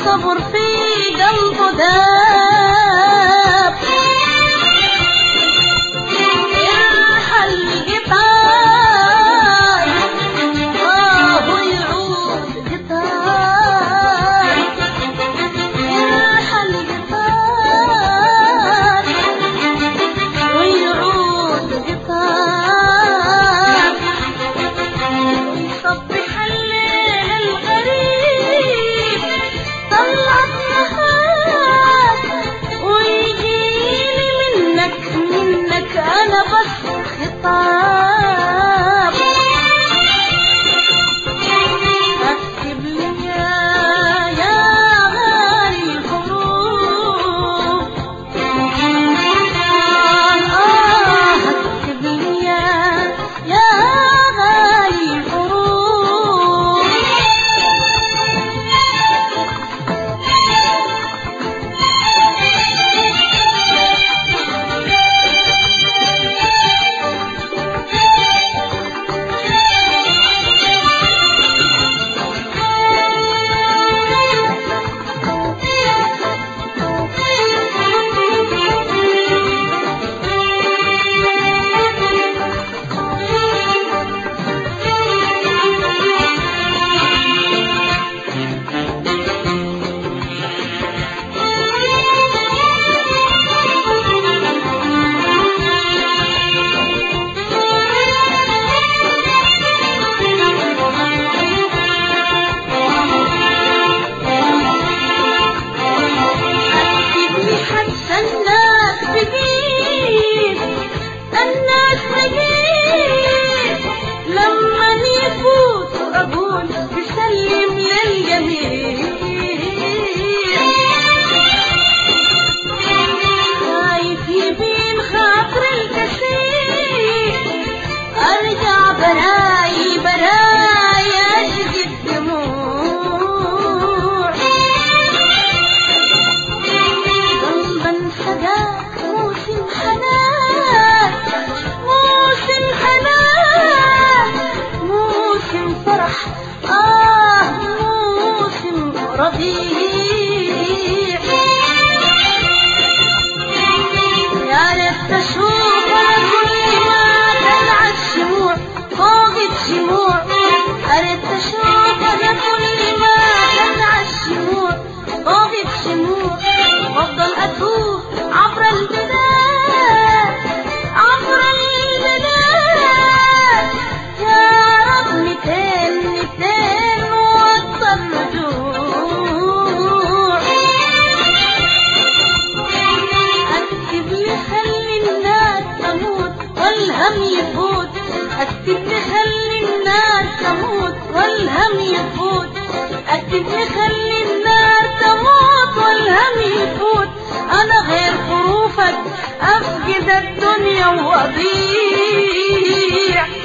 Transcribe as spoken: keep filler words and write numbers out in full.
والصبر في قلبه داب. يرحل قطار آه ويعود قطار، يرحل قطار ويعود قطار، يصبح الليل الغريب طلعت نهار، ويجيني منك منك أنا بس خطاب. اكتب لي يا يا غالي الحروف، آه اكتب لي يا يا غالي الحروف. الناس تجيب الناس تجيب لما يفوت أقول بسلم للجميع. خايف يبين خاطر الكثير أرجع براي براي أشقي الدموع. موسم حنان موسم حنان موسم فرح آه موسم ربيع. يا ريت أشوفها كل ما تلع الشموع فوق الشموع، يا ريت أشوفها كل ما تلع الشموع فوق الشموع، وأفضل أتوه عبر البلاد عبر البلاد. يا رب ميتين ميتين وأكثر رجوع. أكتب لي خلي الناس تموت والهم يفوت، أكتب لي خلي الناس تموت والهم يفوت، أكتب لي خلي الناس تموت والهم يفوت. أنا غير حروفك أفقد الدنيا وأضيع.